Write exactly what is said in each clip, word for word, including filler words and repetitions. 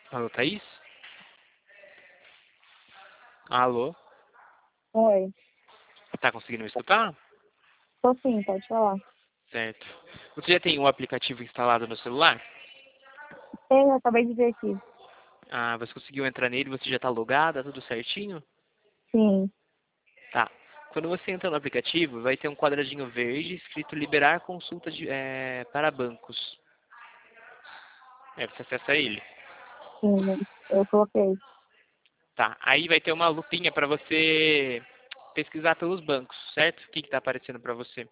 Alô, Thaís? Alô? Oi. Tá conseguindo me escutar? Tô sim, pode falar. Certo. Você já tem um aplicativo instalado no celular? Tenho, acabei de ver aqui. Ah, você conseguiu entrar nele, você já tá logada, tudo certinho? Sim. Tá. Quando você entra no aplicativo, vai ter um quadradinho verde escrito liberar consulta de, é, para bancos. É, você acessa ele. Sim, eu coloquei. Tá. Aí vai ter uma lupinha para você pesquisar pelos bancos, certo? O que que tá aparecendo para você?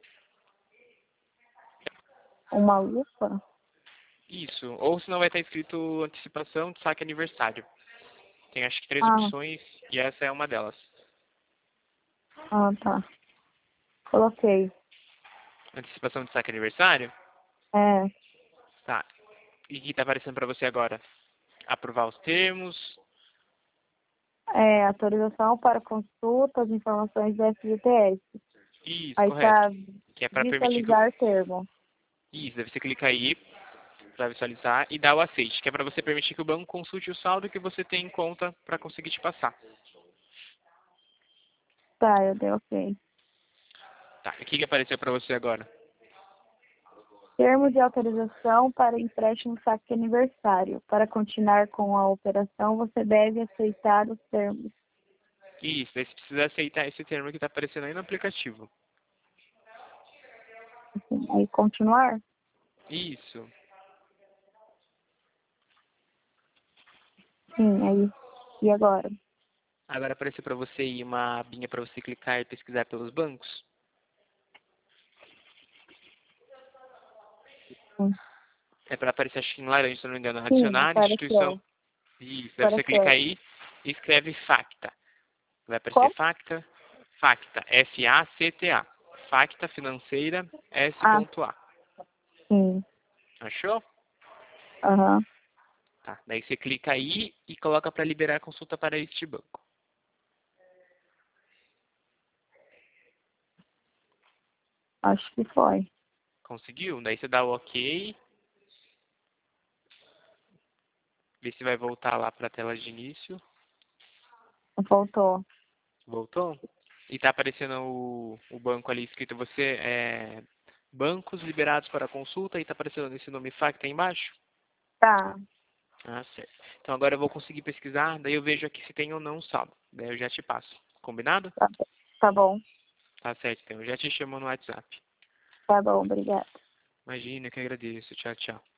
Uma lupa? Isso. Ou senão vai estar escrito antecipação de saque aniversário. Tem acho que três Ah, opções e essa é uma delas. ah, tá. Coloquei. Antecipação de saque aniversário? É, Tá. E o que está aparecendo para você agora? Aprovar os termos? é autorização para consulta das informações do F G T S. Isso, Aí correto. tá Que é para permitir que... visualizar termo. Isso, daí você clica aí para visualizar e dá o aceite, que é para você permitir que o banco consulte o saldo que você tem em conta para conseguir te passar. Tá, eu dei ok. Tá. E o que que apareceu para você agora? Termo de autorização para empréstimo saque aniversário. Para continuar com a operação, você deve aceitar os termos. Isso, daí você precisa aceitar esse termo que está aparecendo aí no aplicativo. Assim, aí continuar? Isso. Sim, aí. E agora? Agora apareceu para você aí uma abinha para você clicar e pesquisar pelos bancos. Sim, É para aparecer, acho que em laranja, se não me engano, sim, adicionar instituição. apareceu. Isso, daí você clica Apareceu. aí e escreve FACTA. Vai aparecer Como? FACTA, FACTA, F A C T A. FACTA Financeira Ah, S.A. sim. Achou? Aham. Tá. Daí você clica aí e coloca para liberar a consulta para este banco. Acho que foi. Conseguiu? Daí você dá o OK. Vê se vai voltar lá para a tela de início. Voltou. Voltou? E tá aparecendo o, o banco ali escrito você é bancos liberados para consulta e tá aparecendo esse nome FACTA aí embaixo? Tá. Ah, certo. Então agora eu vou conseguir pesquisar, daí eu vejo aqui se tem ou não saldo. Daí eu já te passo. Combinado? Tá, tá bom. Tá certo, então. Eu já te chamo no WhatsApp. Tá bom, obrigada. Imagina, que agradeço. Tchau, tchau.